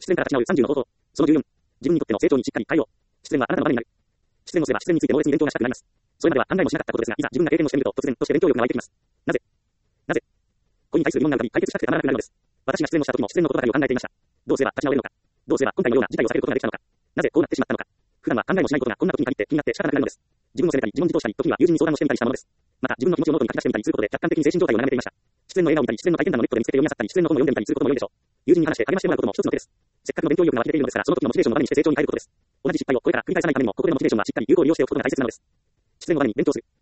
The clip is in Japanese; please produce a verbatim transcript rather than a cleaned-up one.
失恋から立ち直るさんじゅうの方法。そのじゅうよん。自分にとっての成長にしっかり変えよう。失恋はあなたの場面になる。失恋をすれば失恋について猛烈に勉強がしたくなります。それまでは考えもしなかったことですが、いざ自分が経験をしてみると突然として勉強力が湧いてきます。なぜなぜ恋に対する疑問が浮かび解決したくてたまらなくなるのです。私が失恋をした時も失恋のことばかりを考えていました。どうすれば立ち直れるのか。どうすれば今回のような事態を避けることができたのか。なぜこうなってしまったのか。普段は考えもしないことがこんな時に限って気になって仕方なくなるのです。自分を責めたり自問自答したり、時には友人に相談をしてみたりしたものです。また自分の気持ちをノートに書き出してみたりすることで客観的に精神状態を眺めていました。失恋の映画を見たり、失恋の体験談をネットで見つけて読み漁ったり、失恋の本を読んでみたりすることも良いでしょう。友人に話して励ましてもらうことも一つの手です。せっかくの勉強意欲が湧き出ているのですから、その時のモチベーションをバネにして成長に変えることです。同じ失敗をこれから繰り返さないためにも、ここでのモチベーションはしっかり有効利用しておくことが大切なのです。失恋の場面に勉強する。